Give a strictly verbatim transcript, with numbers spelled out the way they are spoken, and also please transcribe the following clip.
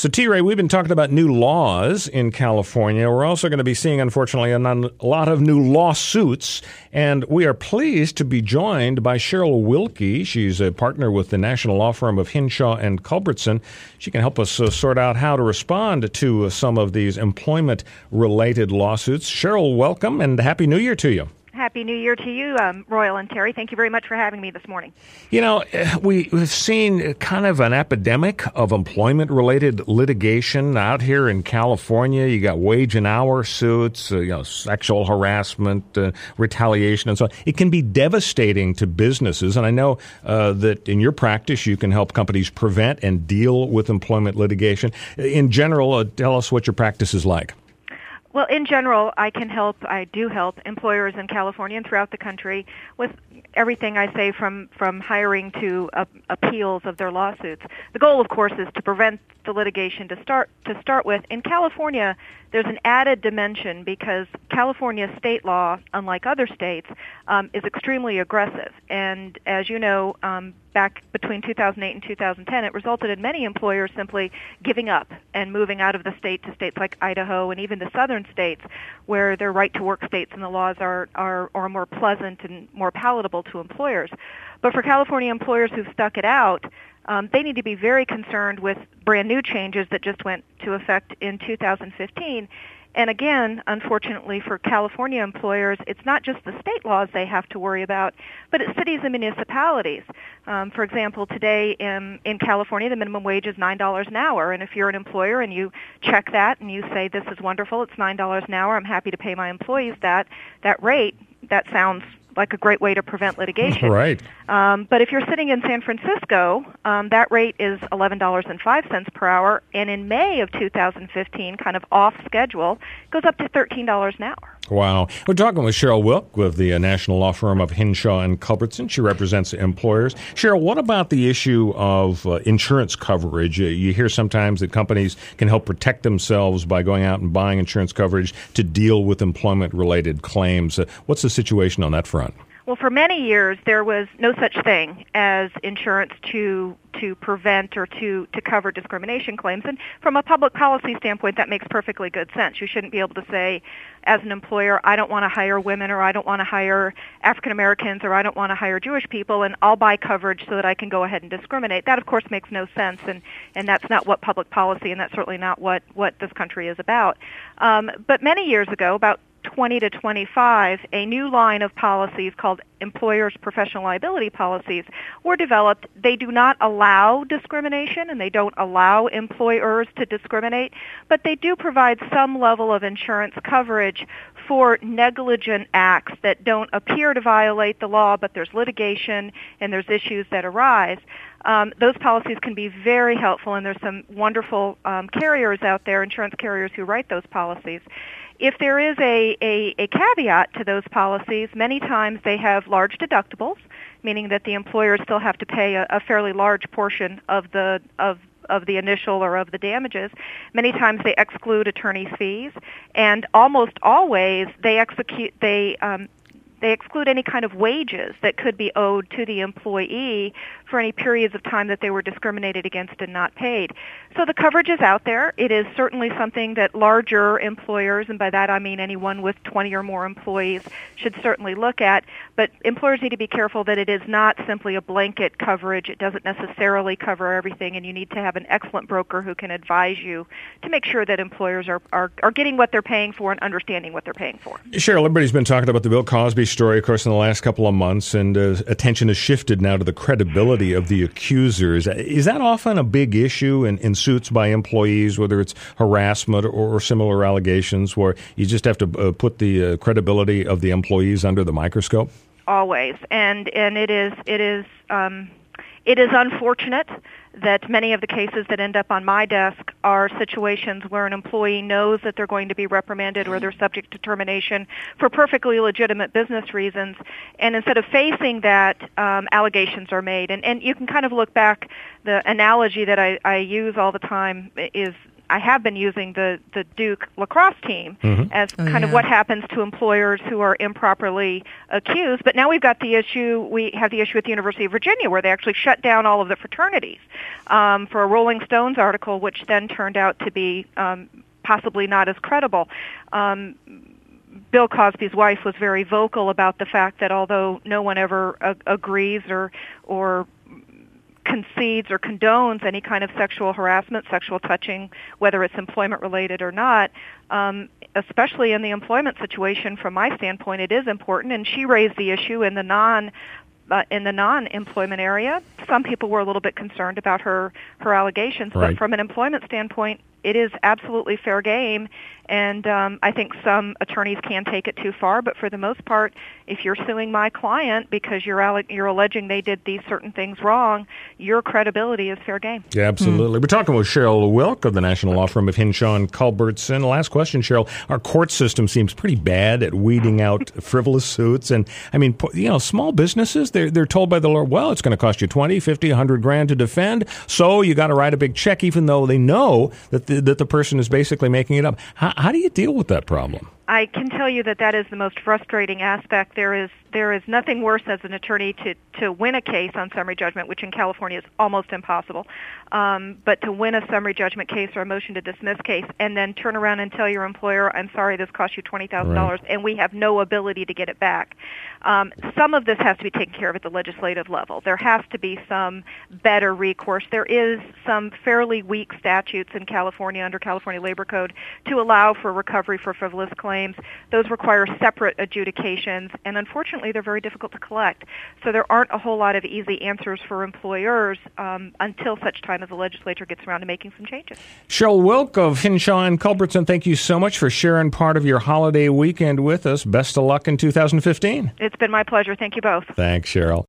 So, T-Ray, we've been talking about new laws in California. We're also going to be seeing, unfortunately, a, non- a lot of new lawsuits. And we are pleased to be joined by Cheryl Wilkie. She's a partner with the national law firm of Hinshaw and Culbertson. She can help us uh, sort out how to respond to uh, some of these employment-related lawsuits. Cheryl, welcome, and Happy New Year to you. Happy New Year to you, um, Royal and Terry. Thank you very much for having me this morning. You know, we, we've seen kind of an epidemic of employment-related litigation out here in California. You got wage and hour suits, uh, you know, sexual harassment, uh, retaliation, and so on. It can be devastating to businesses, and I know uh, that in your practice you can help companies prevent and deal with employment litigation. In general, uh, tell us what your practice is like. Well, in general, I can help, I do help employers in California and throughout the country with everything I say from, from hiring to uh, appeals of their lawsuits. The goal, of course, is to prevent the litigation to start to start with. In California, there's an added dimension because California state law, unlike other states, um, is extremely aggressive. And as you know, um, back between two thousand eight and two thousand ten, it resulted in many employers simply giving up and moving out of the state to states like Idaho and even the southern states where their right-to-work states and the laws are, are, are more pleasant and more palatable to employers. But for California employers who've stuck it out, Um, they need to be very concerned with brand new changes that just went to effect in two thousand fifteen. And again, unfortunately for California employers, it's not just the state laws they have to worry about, but it's cities and municipalities. Um, for example, today in, in California, the minimum wage is nine dollars an hour. And if you're an employer and you check that and you say, this is wonderful, it's nine dollars an hour, I'm happy to pay my employees that, that rate, that sounds like a great way to prevent litigation. Right. Um, but if you're sitting in San Francisco, um, that rate is eleven dollars and five cents per hour, and in May of two thousand fifteen, kind of off schedule, goes up to thirteen dollars an hour. Wow. We're talking with Cheryl Wilk with the uh, national law firm of Hinshaw and Culbertson. She represents employers. Cheryl, what about the issue of uh, insurance coverage? Uh, you hear sometimes that companies can help protect themselves by going out and buying insurance coverage to deal with employment-related claims. Uh, what's the situation on that front? Well, for many years, there was no such thing as insurance to to prevent or to, to cover discrimination claims. And from a public policy standpoint, that makes perfectly good sense. You shouldn't be able to say, as an employer, I don't want to hire women, or I don't want to hire African Americans, or I don't want to hire Jewish people, and I'll buy coverage so that I can go ahead and discriminate. That, of course, makes no sense, and, and that's not what public policy, and that's certainly not what, what this country is about. Um, but many years ago, about twenty to twenty-five, a new line of policies called employers' professional liability policies were developed. They do not allow discrimination, and they don't allow employers to discriminate, but they do provide some level of insurance coverage for negligent acts that don't appear to violate the law, but there's litigation and there's issues that arise. Um, those policies can be very helpful, and there's some wonderful um, carriers out there, insurance carriers, who write those policies. If there is a, a, a caveat to those policies, many times they have large deductibles, meaning that the employers still have to pay a, a fairly large portion of the of of the initial or of the damages. Many times they exclude attorney's fees, and almost always they execute they um, they exclude any kind of wages that could be owed to the employee for any periods of time that they were discriminated against and not paid. So the coverage is out there. It is certainly something that larger employers, and by that I mean anyone with twenty or more employees, should certainly look at. But employers need to be careful that it is not simply a blanket coverage. It doesn't necessarily cover everything, and you need to have an excellent broker who can advise you to make sure that employers are, are, are getting what they're paying for and understanding what they're paying for. Cheryl, everybody's been talking about the Bill Cosby story, of course, in the last couple of months, and uh, attention has shifted now to the credibility of the accusers. Is that often a big issue in, in suits by employees, whether it's harassment or, or similar allegations, where you just have to uh, put the uh, credibility of the employees under the microscope? Always, and and it is it is um, it is unfortunate that many of the cases that end up on my desk are situations where an employee knows that they're going to be reprimanded or they're subject to termination for perfectly legitimate business reasons, and instead of facing that, um, allegations are made. And, and you can kind of look back, the analogy that I, I use all the time is I have been using the, the Duke lacrosse team mm-hmm. as oh, kind yeah. of what happens to employers who are improperly accused. But now we've got the issue, we have the issue at the University of Virginia where they actually shut down all of the fraternities um, for a Rolling Stones article, which then turned out to be um, possibly not as credible. Um, Bill Cosby's wife was very vocal about the fact that although no one ever uh, agrees or or concedes or condones any kind of sexual harassment, sexual touching, whether it's employment-related or not, um, especially in the employment situation, from my standpoint, it is important. And she raised the issue in the non uh, in the non-employment area. Some people were a little bit concerned about her her allegations, right. but from an employment standpoint, it is absolutely fair game. And um, I think some attorneys can take it too far, but for the most part, if you're suing my client because you're alle- you're alleging they did these certain things wrong, your credibility is fair game. Yeah, absolutely. Mm. We're talking with Cheryl Wilk of the National Law Firm of Hinshaw and Culbertson. Last question, Cheryl. Our court system seems pretty bad at weeding out frivolous suits. And, I mean, you know, small businesses, they're, they're told by the law, well, it's going to cost you twenty, fifty, one hundred grand to defend, so you got to write a big check, even though they know that the, that the person is basically making it up. How, how do you deal with that problem? I can tell you that that is the most frustrating aspect. There is there is nothing worse as an attorney to, to win a case on summary judgment, which in California is almost impossible, um, but to win a summary judgment case or a motion to dismiss case and then turn around and tell your employer, I'm sorry, this cost you twenty thousand dollars, right. and we have no ability to get it back. Um, some of this has to be taken care of at the legislative level. There has to be some better recourse. There is some fairly weak statutes in California under California Labor Code to allow for recovery for frivolous claims. Those require separate adjudications, and unfortunately, they're very difficult to collect. So there aren't a whole lot of easy answers for employers um, until such time as the legislature gets around to making some changes. Cheryl Wilk of Hinshaw and Culbertson, thank you so much for sharing part of your holiday weekend with us. Best of luck in two thousand fifteen. It's been my pleasure. Thank you both. Thanks, Cheryl.